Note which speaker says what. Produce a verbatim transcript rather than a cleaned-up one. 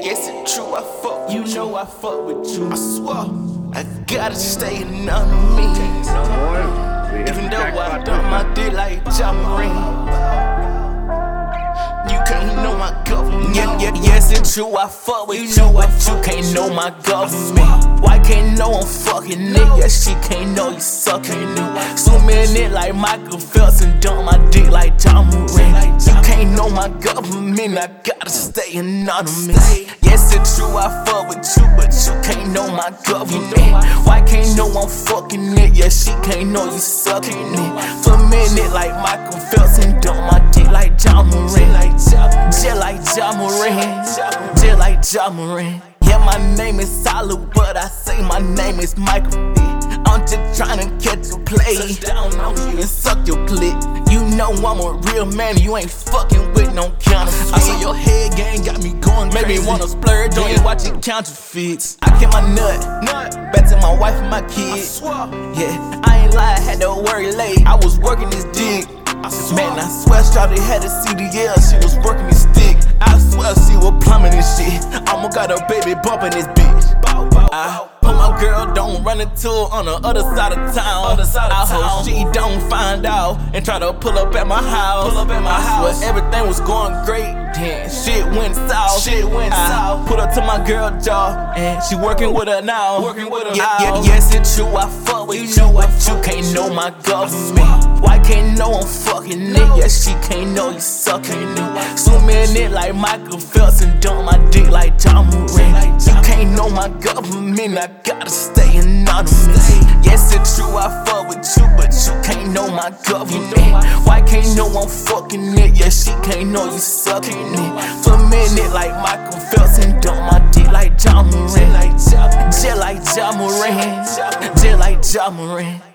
Speaker 1: Yes, it's true, I fuck with you. You know I fuck with you. I swear, I gotta stay anonymous. Even though I done my dick like Ja Morant. You can't know my government. Yeah, yeah, yes, it's true, I fuck with you, you know but you can't know my government. Why can't know I'm fucking it? Yeah, she can't know you sucking it. Zoom in it like Michael Phelps and dump my dick like Ja Morant. You can't know my government, I gotta stay anonymous. Yes, it's true, I fuck with you, but you can't know my government. Why can't know I'm fucking it? Yeah, she can't know you sucking it. For a minute like Michael Phelps and dump my dick like Ja Morant. Just like Ja Morant, just like Ja Morant. Yeah, my name is Solid, but I say my name is Michael B. I'm just tryna catch a play. Touch down on you and suck your clit. You know I'm a real man, you ain't fucking with no counterfeit. I saw your head game got me going crazy. Made me wanna splurge on you watching counterfeits. I kept my nut, nut back to my wife and my kids. Yeah, I ain't lie, had to worry late. I was working this dick. Man, I swear Shawty had a C D L, she was working this stick. I swear she was plumbing this shit. I'ma got a baby bumping this bitch. I put my girl, don't run into her on the other side of town. I hope she don't find out and try to pull up at my house. Pull up at my house. Swear everything was going great, then shit went south. Shit went I south. Put her to my girl jaw, and she working with her now. Working with her yeah, yeah, yes, it's true, I fuck with you, you know but you can't know my government. Why can't know I'm fucking it? Yeah, she can't know you sucking it. Zoom in it like Michael Phelps and dump my dick like Ja Morant. You can't know my government, I gotta stay anonymous. Yes, it's true, I fuck with you, but you can't know my government. Why can't know I'm fucking it? Yeah, she can't know you sucking it. For a minute like Michael Phelps and dump my dick like Ja Morant. Just like Ja Morant, just like Ja Morant.